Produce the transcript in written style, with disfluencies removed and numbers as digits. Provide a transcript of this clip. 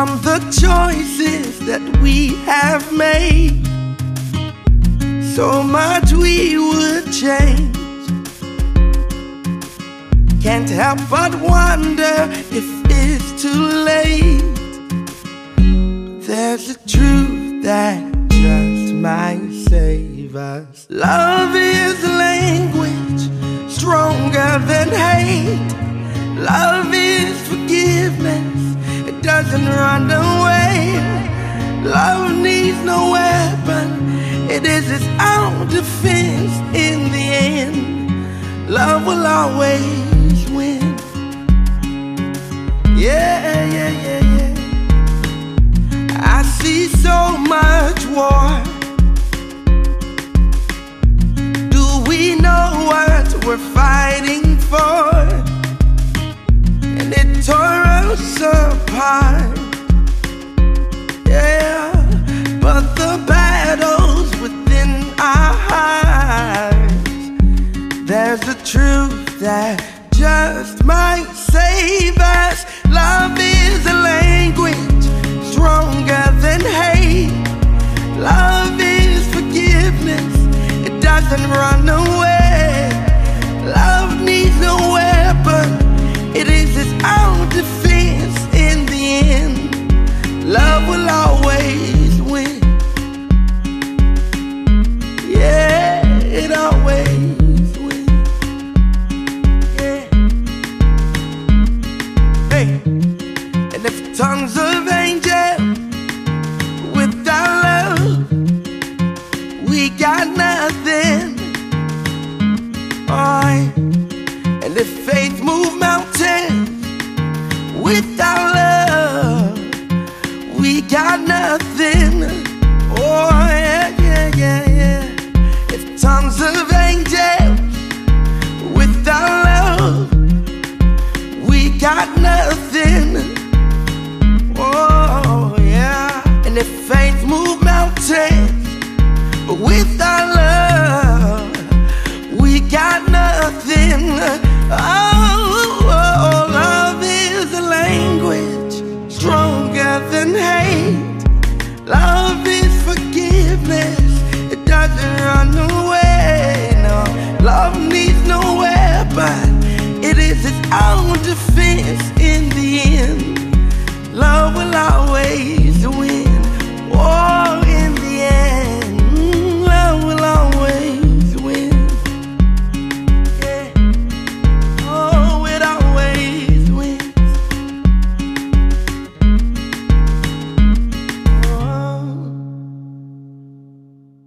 from the choices that we have made. So much we would change. Can't help but wonder if it's too late. There's a truth that just might save us. Love is a language stronger than hate. Love is forgiveness, it doesn't run away. Love needs no weapon, it is its own defense. In the end, love will always win. Yeah, yeah, yeah, yeah. I see so much war. Do we know what we're fighting for? And it tore us apart. Yeah, but the battle's within our hearts. There's a truth that just might save us. Love is a language stronger than hate. Love is forgiveness, it doesn't run away. Love needs no weapon, it is its own defense. In the end, love will always win. Yeah, it always wins. Yeah. Hey, and if tons of angels without love, we got nothing. Alright. And if faith move mountains without love, we got nothing. Oh yeah, yeah, yeah, yeah. If tons of angels without love, we got nothing. Oh yeah. And if faith move mountains without love, we got nothing.